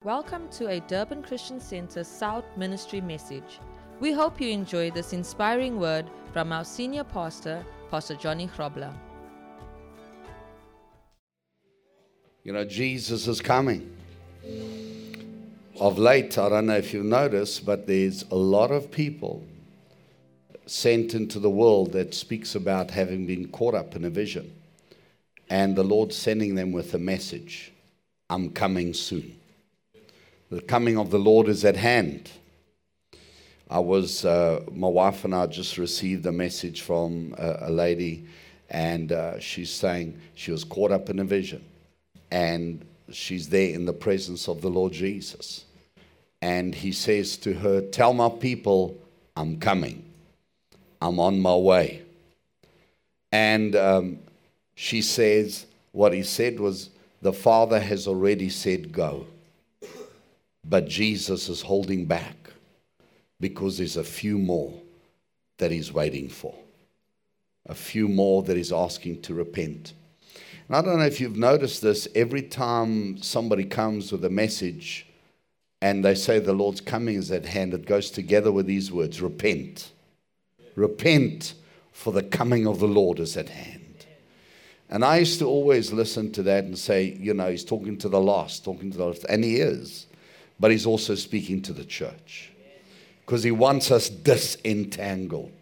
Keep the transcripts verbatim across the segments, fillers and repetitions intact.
Welcome to a Durban Christian Center South Ministry message. We hope you enjoy this inspiring word from our senior pastor, Pastor Johnny Grobler. You know, Jesus is coming. Of late, I don't know if you've noticed, but there's a lot of people sent into the world that speaks about having been caught up in a vision. And the Lord sending them with a message, I'm coming soon. The coming of the Lord is at hand. I was, uh, my wife and I just received a message from a, a lady, and uh, she's saying she was caught up in a vision. And she's there in the presence of the Lord Jesus. And he says to her, tell my people, I'm coming. I'm on my way. And um, she says, what he said was, the Father has already said go. But Jesus is holding back because there's a few more that he's waiting for. A few more that he's asking to repent. And I don't know if you've noticed this, every time somebody comes with a message and they say the Lord's coming is at hand, it goes together with these words, repent. Repent, for the coming of the Lord is at hand. And I used to always listen to that and say, you know, he's talking to the lost, talking to the lost, and he is. But he's also speaking to the church. Because he wants us disentangled.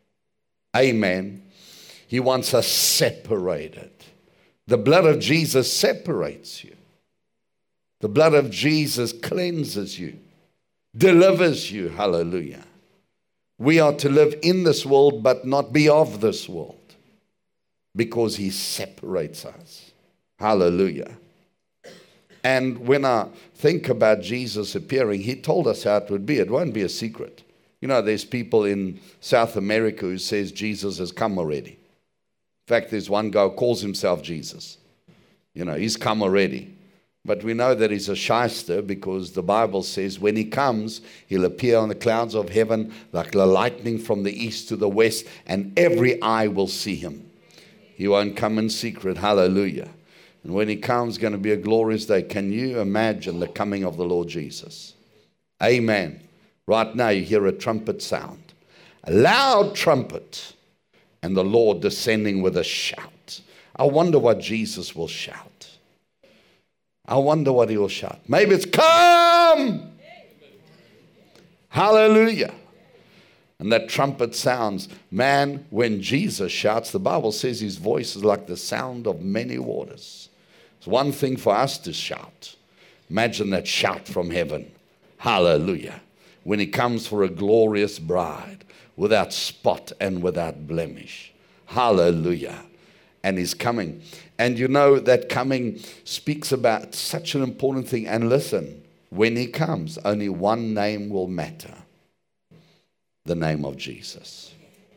Amen. He wants us separated. The blood of Jesus separates you. The blood of Jesus cleanses you, delivers you. Hallelujah. We are to live in this world, but not be of this world. Because he separates us. Hallelujah. And when I think about Jesus appearing, he told us how it would be. It won't be a secret. You know, there's people in South America who says Jesus has come already. In fact, there's one guy who calls himself Jesus. You know, he's come already. But we know that he's a shyster because the Bible says when he comes, he'll appear on the clouds of heaven like the lightning from the east to the west, and every eye will see him. He won't come in secret. Hallelujah. And when he comes, it's going to be a glorious day. Can you imagine the coming of the Lord Jesus? Amen. Right now you hear a trumpet sound. A loud trumpet. And the Lord descending with a shout. I wonder what Jesus will shout. I wonder what he will shout. Maybe it's come. Hallelujah. And that trumpet sounds. Man, when Jesus shouts, the Bible says his voice is like the sound of many waters. It's one thing for us to shout. Imagine that shout from heaven. Hallelujah. When he comes for a glorious bride, without spot and without blemish. Hallelujah. And he's coming. And you know that coming speaks about such an important thing. And listen, when he comes, only one name will matter. The name of Jesus.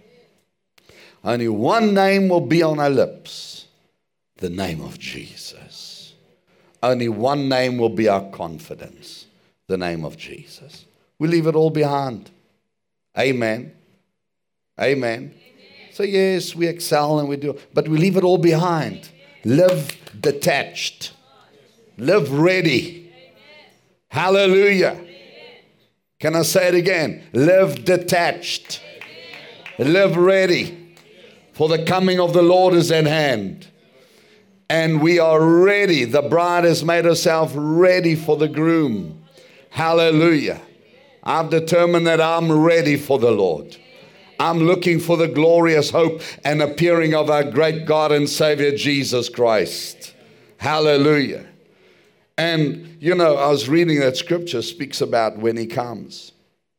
Only one name will be on our lips. The name of Jesus. Only one name will be our confidence. The name of Jesus. We leave it all behind. Amen. Amen. Amen. So yes, we excel and we do, but we leave it all behind. Live detached. Live ready. Hallelujah. Can I say it again? Live detached. Live ready. For the coming of the Lord is at hand. And we are ready. The bride has made herself ready for the groom. Hallelujah. I've determined that I'm ready for the Lord. I'm looking for the glorious hope and appearing of our great God and Savior Jesus Christ. Hallelujah. And, you know, I was reading that scripture speaks about when he comes.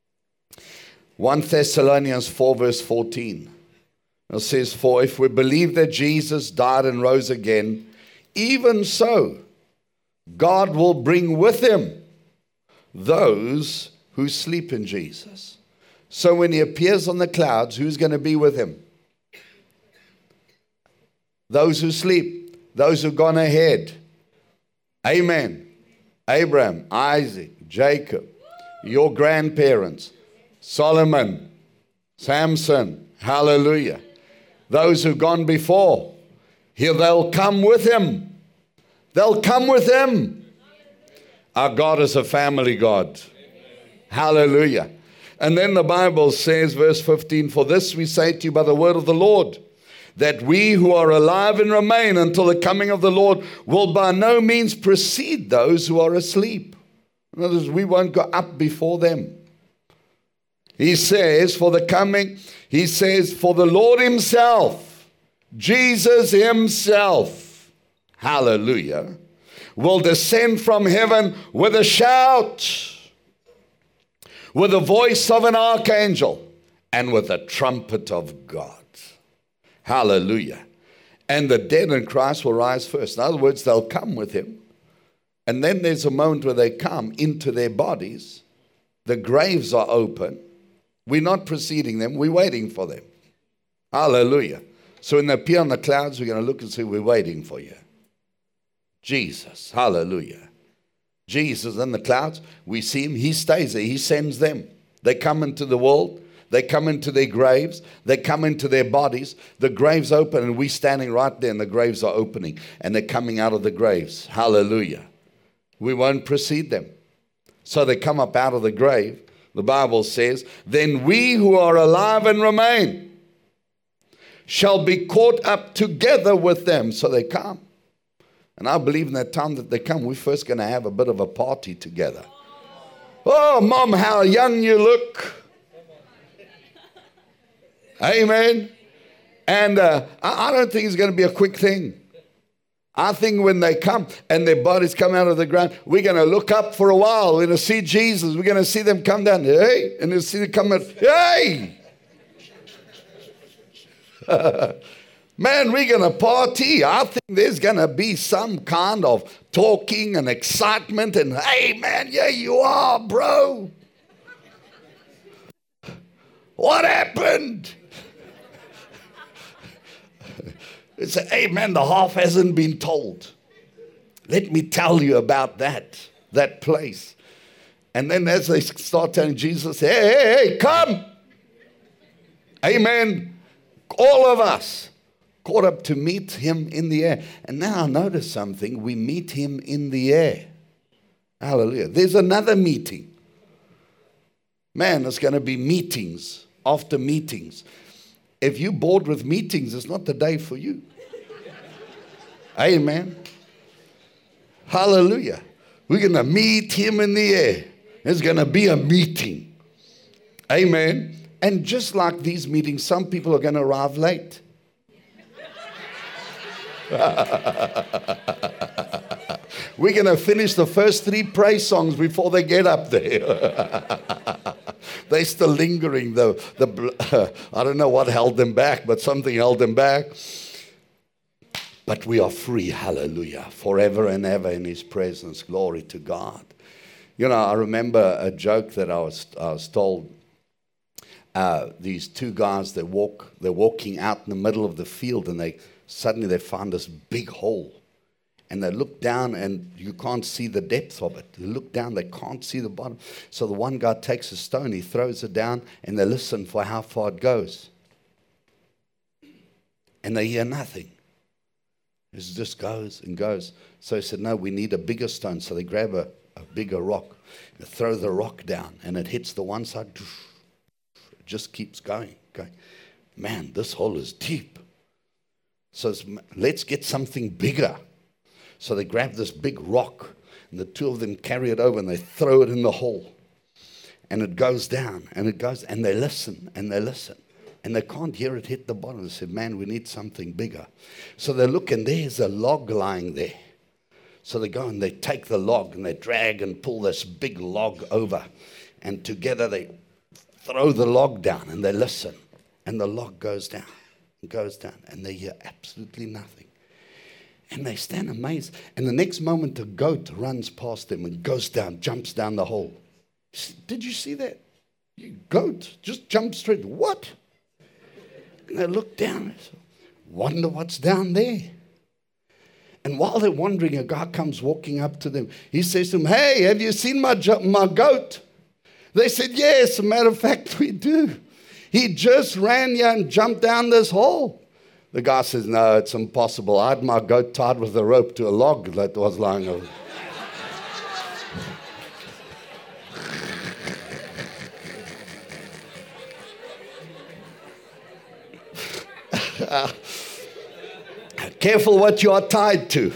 First Thessalonians four verse fourteen. It says, for if we believe that Jesus died and rose again, even so, God will bring with him those who sleep in Jesus. So when he appears on the clouds, who's going to be with him? Those who sleep, those who've gone ahead. Amen. Abraham, Isaac, Jacob, your grandparents, Solomon, Samson, hallelujah. Those who've gone before, here they'll come with him. They'll come with him. Our God is a family God. Hallelujah. And then the Bible says, verse fifteen, for this we say to you by the word of the Lord, that we who are alive and remain until the coming of the Lord will by no means precede those who are asleep. In other words, we won't go up before them. He says, for the coming, he says, for the Lord himself, Jesus himself, hallelujah, will descend from heaven with a shout, with the voice of an archangel, and with the trumpet of God. Hallelujah. And the dead in Christ will rise first. In other words, they'll come with him. And then there's a moment where they come into their bodies. The graves are open. We're not preceding them. We're waiting for them. Hallelujah. So when they appear on the clouds, we're going to look and say, we're waiting for you. Jesus. Hallelujah. Jesus in the clouds. We see him. He stays there. He sends them. They come into the world. They come into their graves. They come into their bodies. The graves open, and we're standing right there, and the graves are opening, and they're coming out of the graves. Hallelujah. We won't precede them. So they come up out of the grave. The Bible says, then we who are alive and remain shall be caught up together with them. So they come. And I believe in that time that they come, we're first going to have a bit of a party together. Oh, Mom, how young you look. Amen. And uh, I, I don't think it's going to be a quick thing. I think when they come and their bodies come out of the ground, we're going to look up for a while. We're going to see Jesus. We're going to see them come down. Hey, and we'll see them come out. Hey! Man, we're going to party. I think there's going to be some kind of talking and excitement. And, hey, man, yeah, you are, bro. What happened? It's a, hey, man, the half hasn't been told. Let me tell you about that, that place. And then as they start telling Jesus, hey, hey, hey, come. Amen. All of us caught up to meet him in the air. And now notice something. We meet him in the air. Hallelujah. There's another meeting. Man, there's going to be meetings after meetings. If you're bored with meetings, it's not the day for you. Amen. Hallelujah. We're going to meet him in the air. There's going to be a meeting. Amen. And just like these meetings, some people are going to arrive late. We're going to finish the first three praise songs before they get up there. They're still lingering. The, the, uh, I don't know what held them back, but something held them back. But we are free, hallelujah, forever and ever in his presence. Glory to God. You know, I remember a joke that I was, I was told. Uh, these two guys, they walk, they're walking out in the middle of the field, and they suddenly they find this big hole. And they look down, and you can't see the depth of it. They look down, they can't see the bottom. So the one guy takes a stone, he throws it down, and they listen for how far it goes. And they hear nothing. It just goes and goes. So he said, no, we need a bigger stone. So they grab a, a bigger rock, and throw the rock down, and it hits the one side. It just keeps going, going. Man, this hole is deep. So it's, let's get something bigger. So they grab this big rock, and the two of them carry it over, and they throw it in the hole. And it goes down, and it goes, and they listen, and they listen. And they can't hear it hit the bottom. They said, man, we need something bigger. So they look, and there's a log lying there. So they go, and they take the log, and they drag and pull this big log over. And together they throw the log down, and they listen. And the log goes down, and goes down, and they hear absolutely nothing. And they stand amazed. And the next moment, a goat runs past them and goes down, jumps down the hole. Did you see that? You goat just jumped straight. What? And they look down and say, wonder what's down there. And while they're wondering, a guy comes walking up to them. He says to them, hey, have you seen my, my goat? They said, yes, as a matter of fact, we do. He just ran here and jumped down this hole. The guy says, no, it's impossible. I had my goat tied with a rope to a log that was lying over. Careful what you are tied to.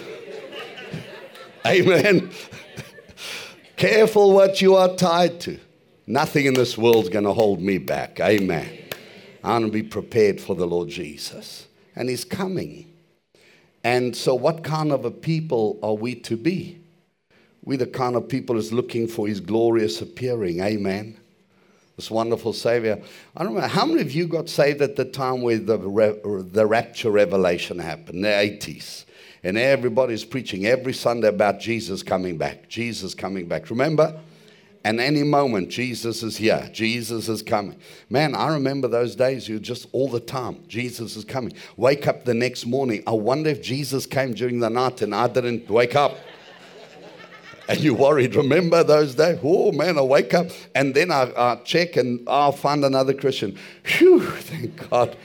Amen. Careful what you are tied to. Nothing in this world's going to hold me back. Amen. I'm going to be prepared for the Lord Jesus. And He's coming. And so what kind of a people are we to be? We're the kind of people who's looking for His glorious appearing. Amen. This wonderful Savior. I don't know, how many of you got saved at the time where the, the rapture revelation happened, in the eighties? And everybody's preaching every Sunday about Jesus coming back. Jesus coming back. Remember? And any moment, Jesus is here. Jesus is coming. Man, I remember those days, you just all the time, Jesus is coming. Wake up the next morning. I wonder if Jesus came during the night and I didn't wake up. And you worried. Remember those days? Oh, man, I wake up and then I, I check and I'll find another Christian. Phew, thank God.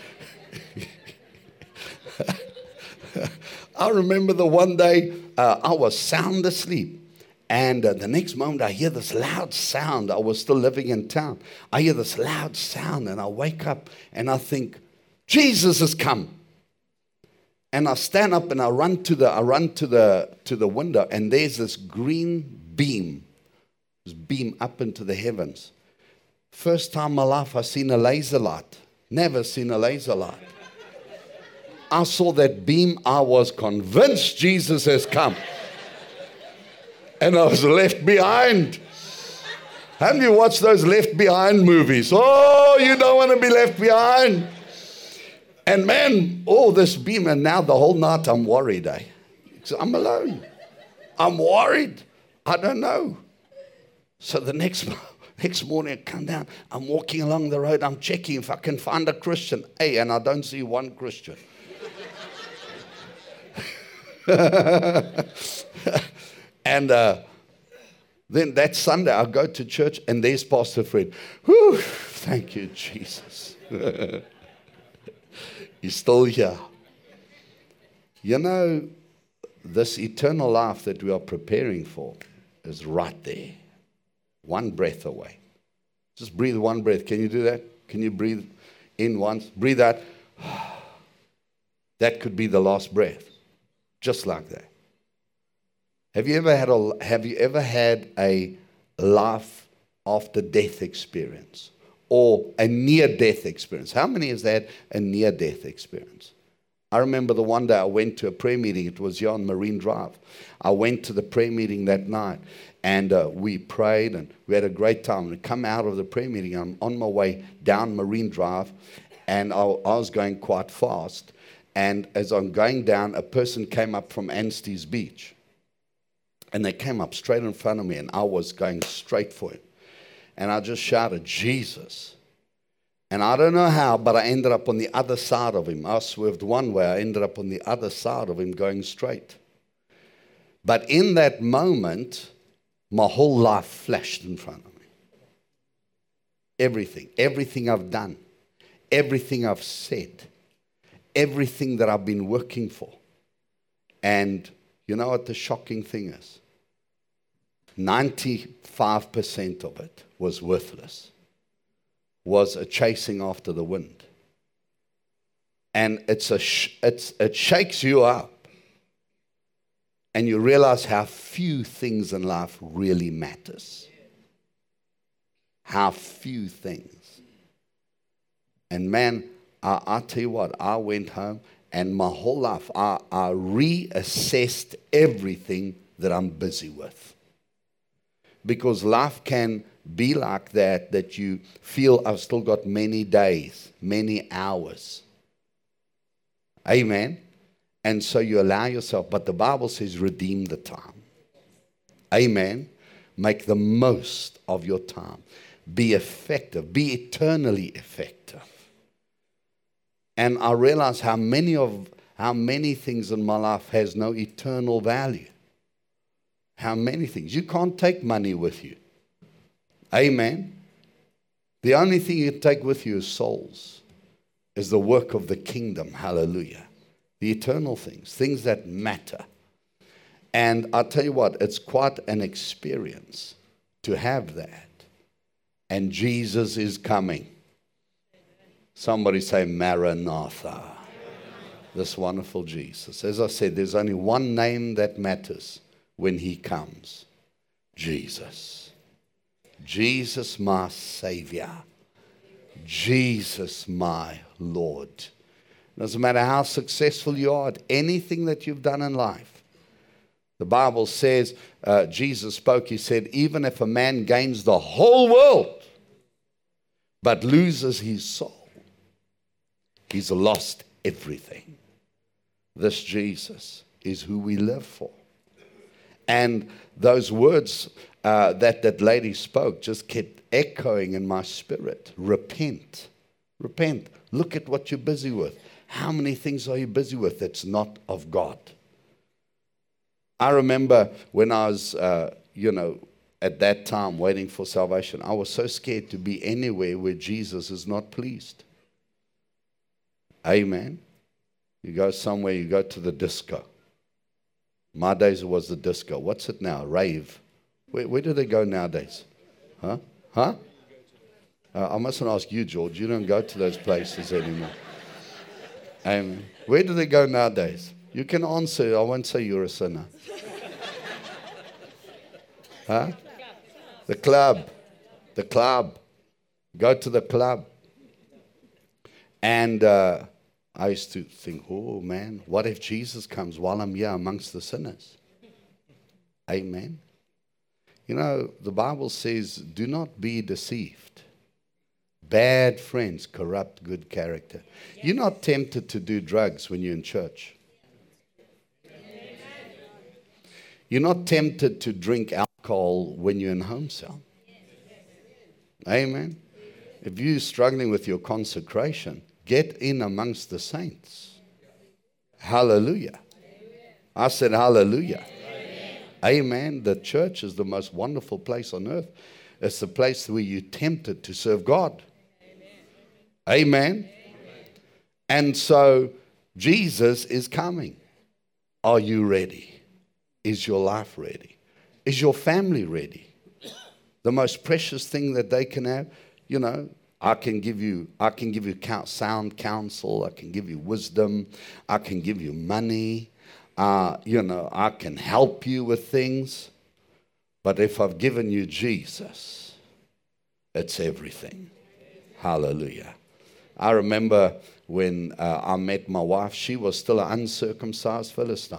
I remember the one day uh, I was sound asleep. And uh, the next moment I hear this loud sound. I was still living in town. I hear this loud sound and I wake up and I think, Jesus has come. And I stand up and I run to the I run to the to the window and there's this green beam, this beam up into the heavens. First time in my life I seen a laser light. Never seen a laser light. I saw that beam. I was convinced Jesus has come. And I was left behind. Haven't you watched those Left Behind movies? Oh, you don't want to be left behind. And man, oh, this beam, and now the whole night I'm worried, eh? So I'm alone. I'm worried. I don't know. So the next, next morning I come down, I'm walking along the road, I'm checking if I can find a Christian. Hey, and I don't see one Christian. And uh, then that Sunday I go to church and there's Pastor Fred. Whew, thank you, Jesus. He's still here. You know, this eternal life that we are preparing for is right there. One breath away. Just breathe one breath. Can you do that? Can you breathe in once? Breathe out. That could be the last breath. Just like that. Have you ever had a have you ever had a life after death experience? Or a near-death experience? How many has had a near-death experience? I remember the one day I went to a prayer meeting. It was here on Marine Drive. I went to the prayer meeting that night, and uh, we prayed, and we had a great time. And I come out of the prayer meeting, I'm on my way down Marine Drive, and I, I was going quite fast. And as I'm going down, a person came up from Anstey's Beach. And they came up straight in front of me, and I was going straight for him. And I just shouted, Jesus. And I don't know how, but I ended up on the other side of him. I swerved one way, I ended up on the other side of him going straight. But in that moment, my whole life flashed in front of me. Everything, everything I've done, everything I've said, everything that I've been working for. And you know what the shocking thing is? ninety-five percent of it was worthless, was a chasing after the wind. And it's a sh- it's, it shakes you up. And you realize how few things in life really matters. How few things. And man, I, I tell you what, I went home and my whole life, I, I reassessed everything that I'm busy with. Because life can be like that, that you feel I've still got many days, many hours. Amen. And so you allow yourself, but the Bible says redeem the time. Amen. Make the most of your time. Be effective. Be eternally effective. And I realize how many of how many things in my life has no eternal value. How many things. You can't take money with you. Amen. The only thing you take with you is souls. Is the work of the kingdom. Hallelujah. The eternal things. Things that matter. And I'll tell you what, it's quite an experience to have that. And Jesus is coming. Somebody say, Maranatha. This wonderful Jesus. As I said, there's only one name that matters when he comes. Jesus. Jesus, my Savior. Jesus, my Lord. Doesn't matter how successful you are at anything that you've done in life. The Bible says, uh, Jesus spoke, he said, even if a man gains the whole world, but loses his soul, he's lost everything. This Jesus is who we live for. And those words uh, that that lady spoke just kept echoing in my spirit. Repent. Repent. Look at what you're busy with. How many things are you busy with that's not of God? I remember when I was, uh, you know, at that time waiting for salvation, I was so scared to be anywhere where Jesus is not pleased. Amen. You go somewhere, you go to the disco. My days it was the disco. What's it now? Rave. Where, where do they go nowadays? Huh? Huh? Uh, I mustn't ask you, George. You don't go to those places anymore. Amen. Where do they go nowadays? You can answer. I won't say you're a sinner. Huh? The club. The club. Go to the club. And uh, I used to think, oh man, what if Jesus comes while I'm here amongst the sinners? Amen. You know, the Bible says, do not be deceived. Bad friends corrupt good character. You're not tempted to do drugs when you're in church. You're not tempted to drink alcohol when you're in home cell. Amen. If you're struggling with your consecration, get in amongst the saints. Hallelujah. I said hallelujah. Amen. The church is the most wonderful place on earth. It's the place where you're tempted to serve God. Amen. And so Jesus is coming. Are you ready? Is your life ready? Is your family ready? The most precious thing that they can have, you know, I can give you, I can give you sound counsel. I can give you wisdom. I can give you money. Uh, you know, I can help you with things. But if I've given you Jesus, it's everything. Hallelujah. I remember when uh, I met my wife, she was still an uncircumcised Philistine.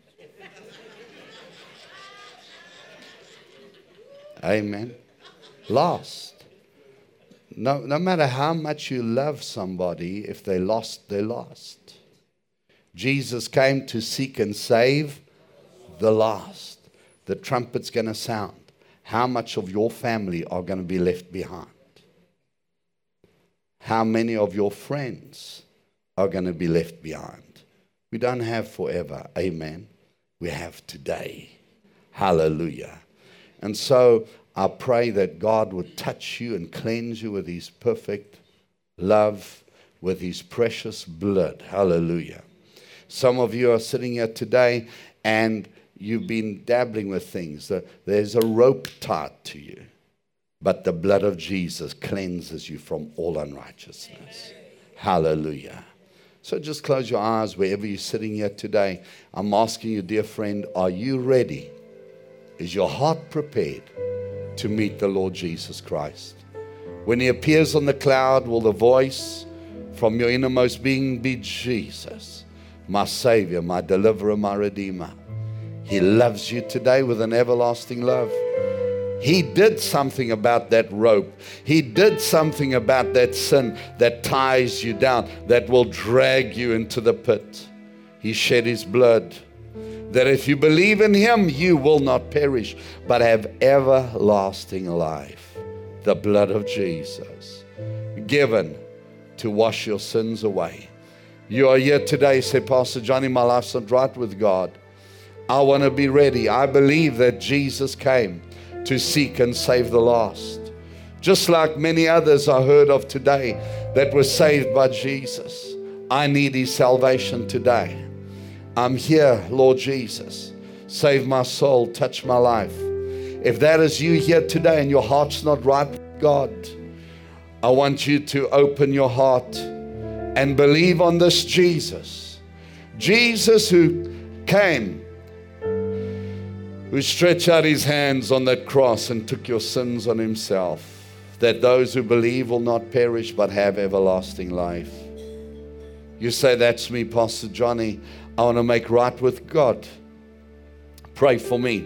Amen. Lost. No, no matter how much you love somebody, if they lost, they lost. Jesus came to seek and save the lost. The trumpet's going to sound. How much of your family are going to be left behind? How many of your friends are going to be left behind? We don't have forever. Amen. We have today. Hallelujah. And so I pray that God would touch you and cleanse you with his perfect love, with his precious blood. Hallelujah. Some of you are sitting here today and you've been dabbling with things. There's a rope tied to you. But the blood of Jesus cleanses you from all unrighteousness. Hallelujah. So just close your eyes wherever you're sitting here today. I'm asking you, dear friend, are you ready? Is your heart prepared to meet the Lord Jesus Christ? When he appears on the cloud, will the voice from your innermost being be Jesus, my Savior, my Deliverer, my Redeemer? He loves you today with an everlasting love. He did something about that rope. He did something about that sin that ties you down, that will drag you into the pit. He shed his blood, that if you believe in him, you will not perish, but have everlasting life. The blood of Jesus, given to wash your sins away. You are here today, say, Pastor Johnny, my life's not right with God. I want to be ready. I believe that Jesus came to seek and save the lost. Just like many others I heard of today that were saved by Jesus. I need his salvation today. I'm here, Lord Jesus. Save my soul, touch my life. If that is you here today and your heart's not right with God, I want you to open your heart and believe on this Jesus. Jesus who came, who stretched out his hands on that cross and took your sins on himself, that those who believe will not perish but have everlasting life. You say, that's me, Pastor Johnny. I want to make right with God. Pray for me.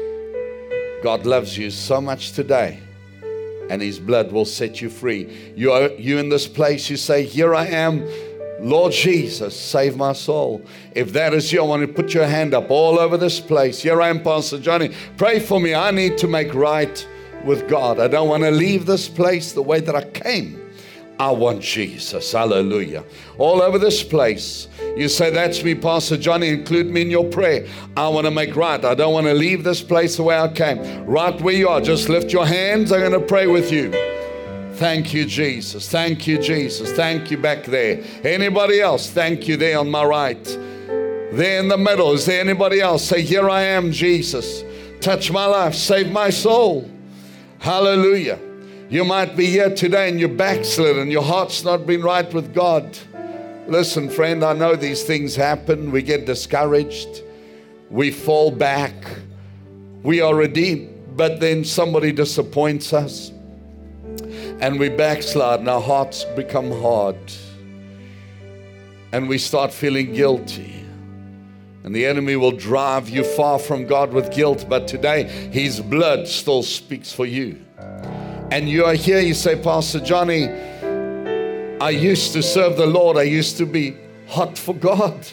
God loves you so much today, and his blood will set you free. You are, you in this place, you say, here I am, Lord Jesus, save my soul. If that is you, I want to put your hand up all over this place. Here I am, Pastor Johnny. Pray for me. I need to make right with God. I don't want to leave this place the way that I came. I want Jesus. Hallelujah. All over this place. You say, that's me, Pastor Johnny. Include me in your prayer. I want to make right. I don't want to leave this place the way I came. Right where you are, just lift your hands. I'm going to pray with you. Thank you, Jesus. Thank you, Jesus. Thank you back there. Anybody else? Thank you there on my right. There in the middle. Is there anybody else? Say, here I am, Jesus. Touch my life. Save my soul. Hallelujah. You might be here today and you're backslid and your heart's not been right with God. Listen, friend, I know these things happen. We get discouraged. We fall back. We are redeemed, but then somebody disappoints us and we backslide and our hearts become hard and we start feeling guilty. And the enemy will drive you far from God with guilt, but today his blood still speaks for you. And you are here, you say, Pastor Johnny, I used to serve the Lord. I used to be hot for God.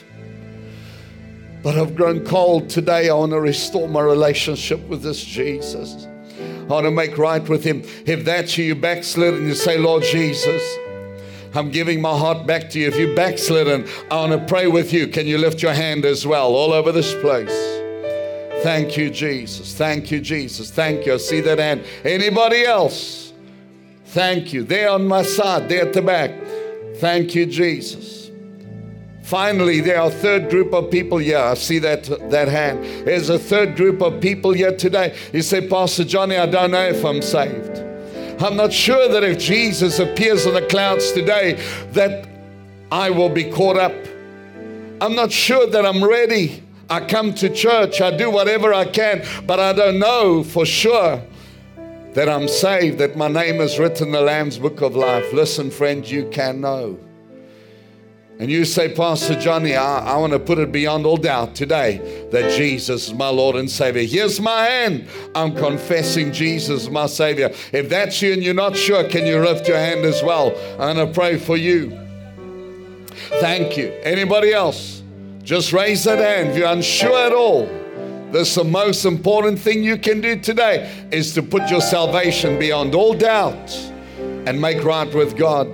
But I've grown cold today. I want to restore my relationship with this Jesus. I want to make right with him. If that's you, you backslid and you say, Lord Jesus, I'm giving my heart back to you. If you backslid and I want to pray with you, can you lift your hand as well all over this place? Thank you, Jesus. Thank you, Jesus. Thank you. I see that hand. Anybody else? Thank you. There on my side, there at the back. Thank you, Jesus. Finally, there are a third group of people here. I see that, that hand. There's a third group of people here today. You say, Pastor Johnny, I don't know if I'm saved. I'm not sure that if Jesus appears on the clouds today, that I will be caught up. I'm not sure that I'm ready. I come to church, I do whatever I can, but I don't know for sure that I'm saved, that my name is written in the Lamb's Book of Life. Listen, friend, you can know. And you say, Pastor Johnny, I, I want to put it beyond all doubt today that Jesus is my Lord and Savior. Here's my hand. I'm confessing Jesus is my Savior. If that's you and you're not sure, can you lift your hand as well? I'm going to pray for you. Thank you. Anybody else? Just raise that hand. If you're unsure at all, this is the most important thing you can do today, is to put your salvation beyond all doubt and make right with God.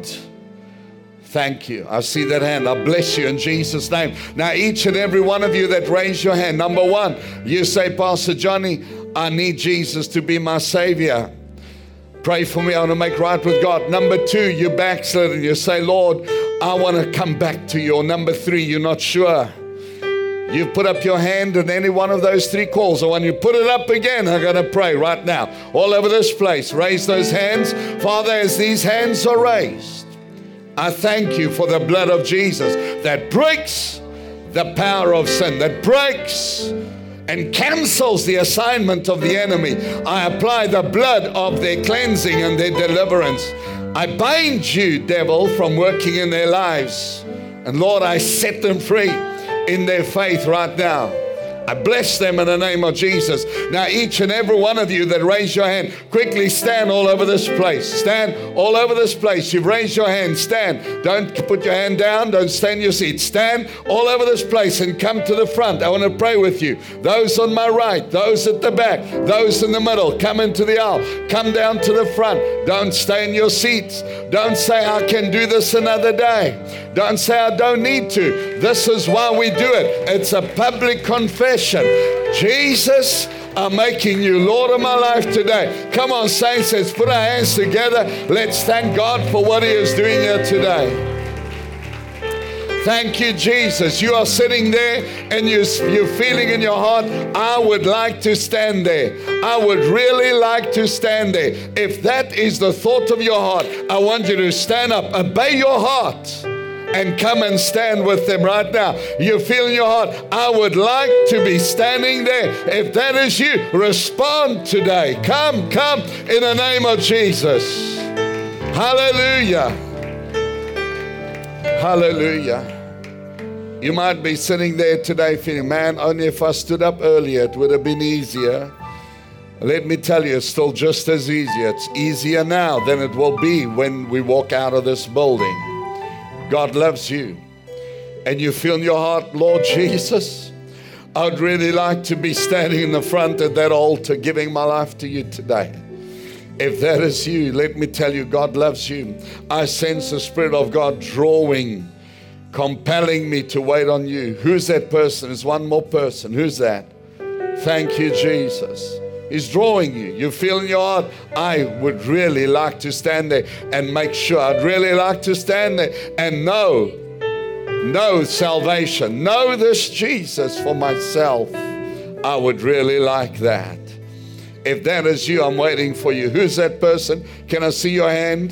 Thank you. I see that hand. I bless you in Jesus' name. Now, each and every one of you that raised your hand, number one, you say, Pastor Johnny, I need Jesus to be my Savior. Pray for me. I want to make right with God. Number two, you backslid and you say, Lord, I want to come back to you. Or number three, you're not sure. You put up your hand in any one of those three calls. Or when you put it up again, I'm going to pray right now. All over this place, raise those hands. Father, as these hands are raised, I thank you for the blood of Jesus that breaks the power of sin, that breaks and cancels the assignment of the enemy. I apply the blood of their cleansing and their deliverance. I bind you, devil, from working in their lives. And Lord, I set them free in their faith right now. I bless them in the name of Jesus. Now, each and every one of you that raised your hand, quickly stand all over this place. Stand all over this place. You've raised your hand. Stand. Don't put your hand down. Don't stay in your seat. Stand all over this place and come to the front. I want to pray with you. Those on my right, those at the back, those in the middle, come into the aisle. Come down to the front. Don't stay in your seats. Don't say, I can do this another day. Don't say, I don't need to. This is why we do it. It's a public confession. Jesus, I'm making you Lord of my life today. Come on, saints, let's put our hands together. Let's thank God for what he is doing here today. Thank you, Jesus. You are sitting there and you, you're feeling in your heart, I would like to stand there. I would really like to stand there. If that is the thought of your heart, I want you to stand up, obey your heart, and come and stand with them right now. You feel in your heart, I would like to be standing there. If that is you, respond today. Come, come in the name of Jesus. Hallelujah. Hallelujah. You might be sitting there today feeling, man, only if I stood up earlier, it would have been easier. Let me tell you, it's still just as easy. It's easier now than it will be when we walk out of this building. God loves you. And you feel in your heart, Lord Jesus, I'd really like to be standing in the front at that altar giving my life to you today. If that is you, let me tell you, God loves you. I sense the Spirit of God drawing, compelling me to wait on you. Who's that person? There's one more person. Who's that? Thank you, Jesus. He's drawing you. You feel in your heart, I would really like to stand there and make sure. I'd really like to stand there and know, know salvation. Know this Jesus for myself. I would really like that. If that is you, I'm waiting for you. Who's that person? Can I see your hand?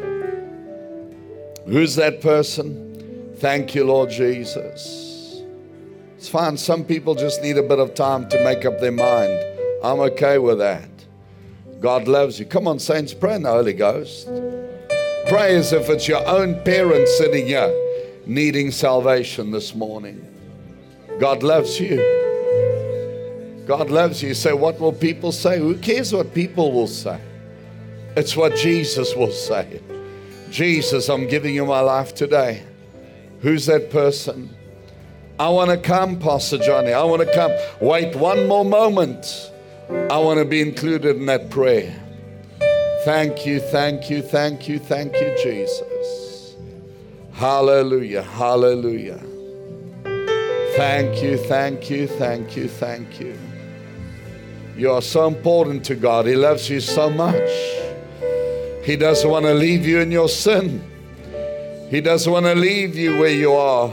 Who's that person? Thank you, Lord Jesus. It's fine. Some people just need a bit of time to make up their mind. I'm okay with that. God loves you. Come on, saints, pray in the Holy Ghost. Pray as if it's your own parents sitting here needing salvation this morning. God loves you. God loves you. You say, what will people say? Who cares what people will say? It's what Jesus will say. Jesus, I'm giving you my life today. Who's that person? I want to come, Pastor Johnny. I want to come. Wait one more moment. I want to be included in that prayer. Thank you, thank you, thank you, thank you, Jesus. Hallelujah, hallelujah. Thank you, thank you, thank you, thank you. You are so important to God. He loves you so much. He doesn't want to leave you in your sin. He doesn't want to leave you where you are.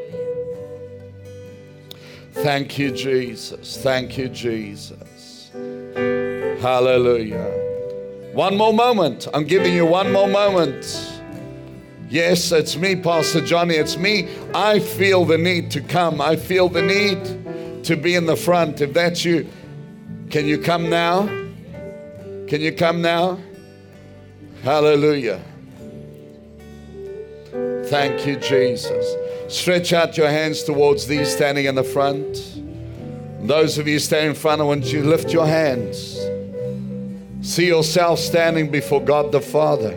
Thank you, Jesus. Thank you, Jesus. Hallelujah. One more moment. I'm giving you one more moment. Yes, it's me, Pastor Johnny. It's me. I feel the need to come. I feel the need to be in the front. If that's you, can you come now? Can you come now? Hallelujah. Thank you, Jesus. Stretch out your hands towards these standing in the front. Those of you standing in front, I want you to lift your hands. See yourself standing before God the Father,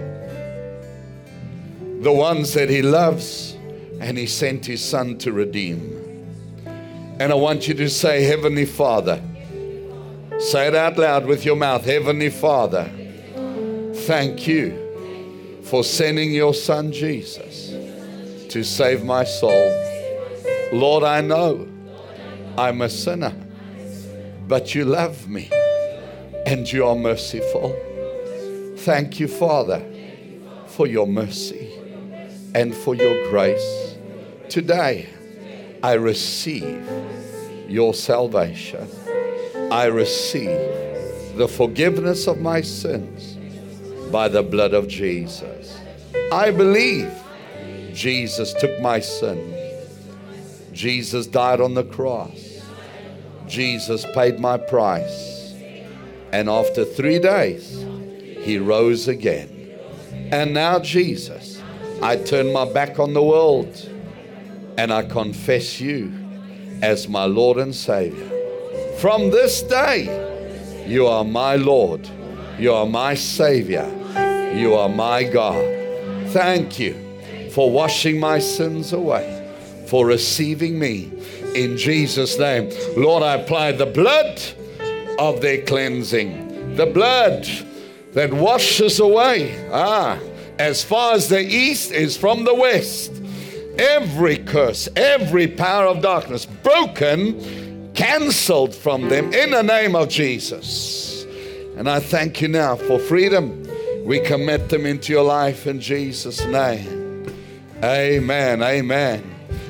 the ones that He loves and He sent His Son to redeem. And I want you to say, Heavenly Father. Say it out loud with your mouth. Heavenly Father, thank you for sending your Son Jesus to save my soul. Lord, I know I'm a sinner, but you love me and you are merciful. Thank you, Father, for your mercy and for your grace. Today, I receive your salvation. I receive the forgiveness of my sins by the blood of Jesus. I believe Jesus took my sin. Jesus died on the cross. Jesus paid my price. And after three days, He rose again. And now, Jesus, I turn my back on the world and I confess you as my Lord and Savior. From this day, you are my Lord. You are my Savior. You are my God. Thank you for washing my sins away, for receiving me in Jesus' name. Lord, I apply the blood of their cleansing, the blood that washes away, ah, as far as the east is from the west. Every curse, every power of darkness, broken, canceled from them in the name of Jesus. And I thank you now for freedom. We commit them into your life in Jesus' name. Amen. Amen.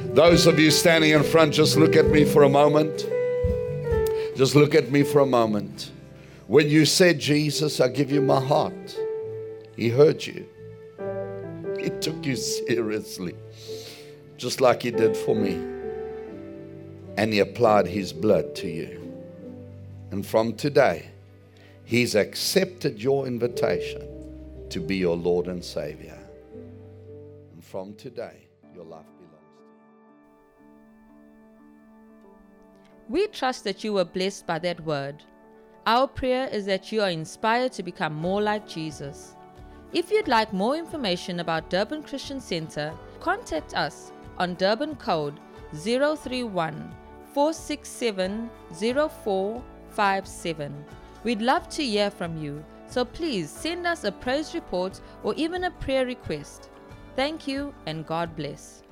Those of you standing in front, just look at me for a moment. Just look at me for a moment. When you said, Jesus, I give you my heart, He heard you. He took you seriously, just like He did for me. And He applied His blood to you. And from today, He's accepted your invitation to be your Lord and Savior. And from today, your life belongs to you. We trust that you were blessed by that word. Our prayer is that you are inspired to become more like Jesus. If you'd like more information about Durban Christian Center, contact us on Durban code zero three one, four six seven, zero four five seven. We'd love to hear from you, so please send us a praise report or even a prayer request. Thank you and God bless.